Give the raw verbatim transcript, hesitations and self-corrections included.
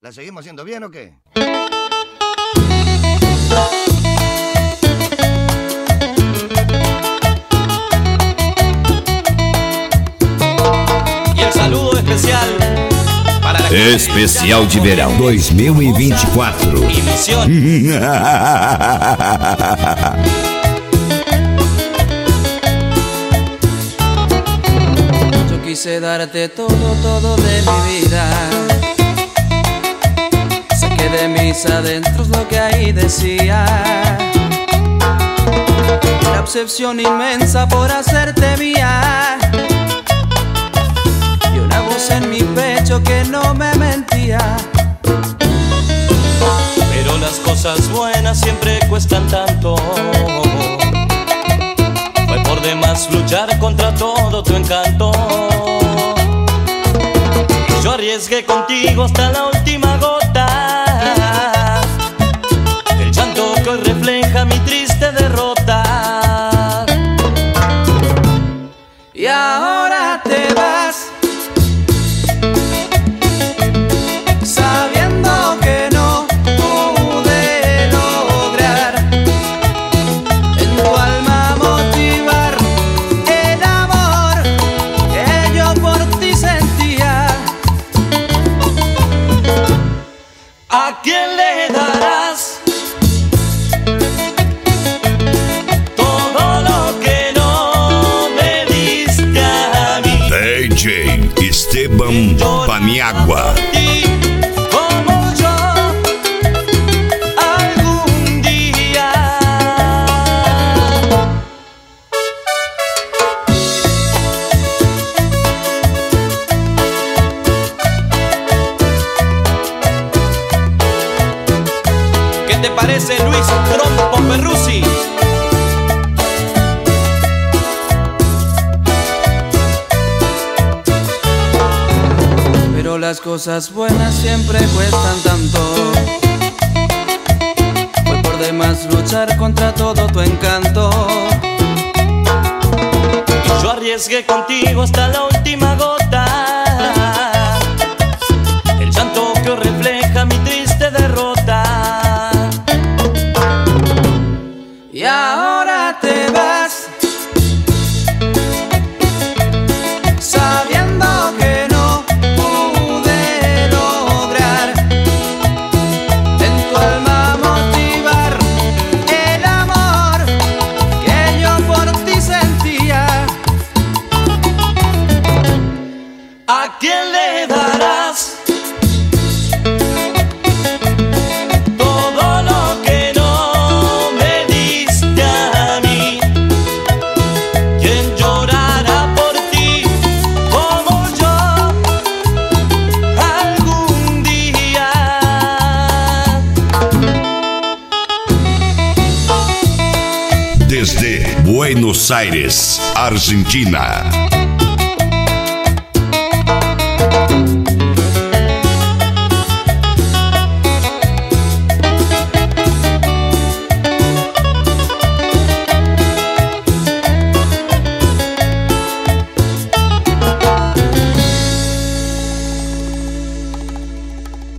¿La seguimos haciendo bien o qué? Y el saludo especial para la Especial de Verão dois mil e vinte e quatro. y misión. Yo quise darte todo, todo de mi vida. Saqué de mis adentros lo que ahí decía. Una obsesión inmensa por hacerte mía. Y una voz en mi pecho que no me mentía. Pero las cosas buenas siempre cuestan tanto. Fue por demás luchar contra todo tu encanto. Y yo arriesgué contigo hasta la última gota. El llanto que hoy refleja mi triste derrota. Y ahora te vas, sabiendo que no pude lograr en tu alma motivar el amor que yo por ti sentía. ¿A quién le darás todo lo que no me diste a mí? D J Esteban Paniagua. Por ti, como yo algún día. ¿Qué te parece, Luis Trompo Perruzzi? Pero las cosas buenas siempre cuestan tanto. Fue por demás luchar contra todo tu encanto. Y yo arriesgué contigo hasta la última gota. El llanto que hoy refleja mi triste derrota. Y ahora te vas, sabiendo que no pude lograr en tu alma motivar el amor que yo por ti sentía. ¿A quién le darás todo lo que no me diste a mí? ¿Quién llorará por ti como yo algún día? Desde Buenos Aires, Argentina.